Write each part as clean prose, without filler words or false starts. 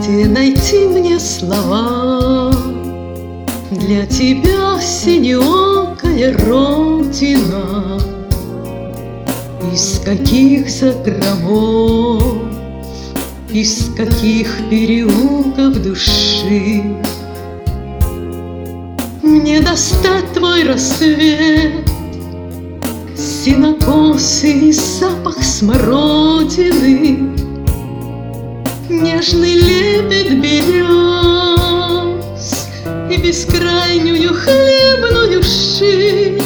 Где найти мне слова для тебя, синеокая родина? Из каких закромов, из каких переулков души мне достать твой рассвет, сенокосый запах смородины, нежный лепет берез и бескрайнюю хлебную ширь.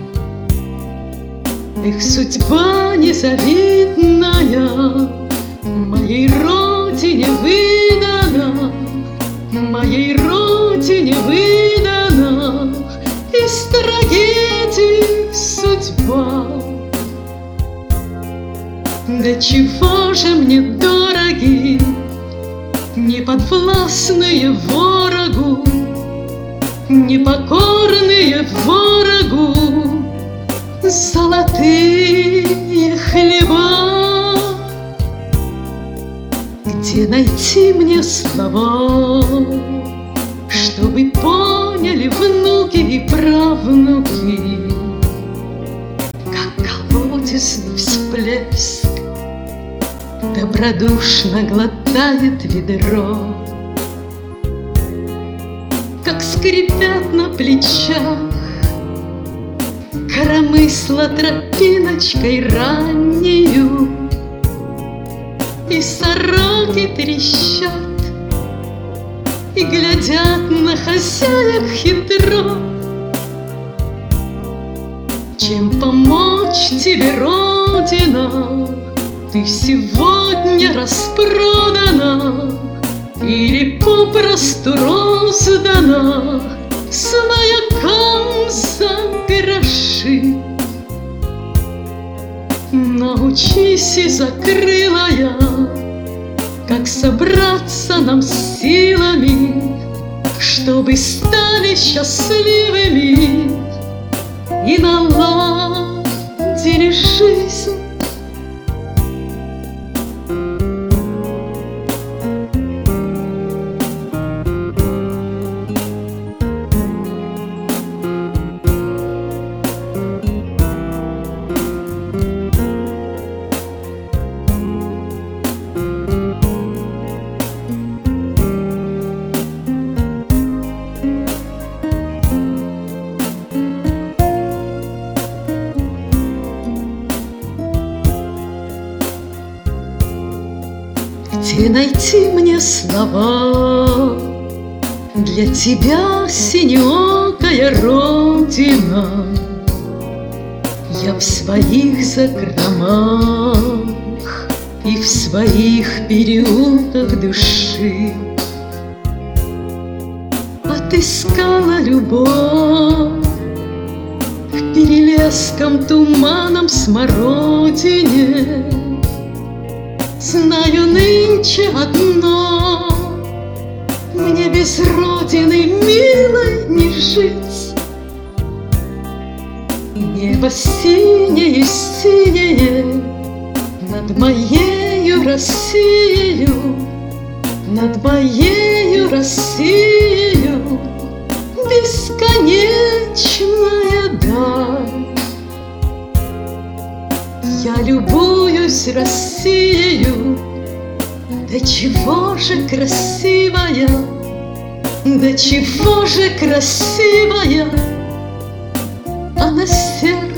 Эх, судьба незавидная моей родине выдана, моей родине выдана из трагедии судьба. Да чего же мне дороги неподвластные ворогу, непокорные ворогу золотые хлеба? Где найти мне слова, чтобы поняли внуки и правнуки, как колодезный всплеск добродушно глотает ведро, как скрипят на плечах коромысла тропиночкой раннею, и сороки трещат и глядят на хозяек хитро. Чем помочь тебе, Родина? Ты сегодня распродана или попросту роздана с маякам за гроши? Научись, и закрыла я, как собраться нам силами, чтобы стали счастливыми и наладили жизнь. Где найти мне слова для тебя, синеокая родина? Я в своих закромах и в своих переулках души отыскала любовь в перелеском туманом смородине. Знаю нынче одно: мне без родины милой не жить. Небо синее над моею Россиею, над моею Россиею бесконечная даль. Я любуюсь Россиею, да чего же красивая, да чего же красивая, а на сердце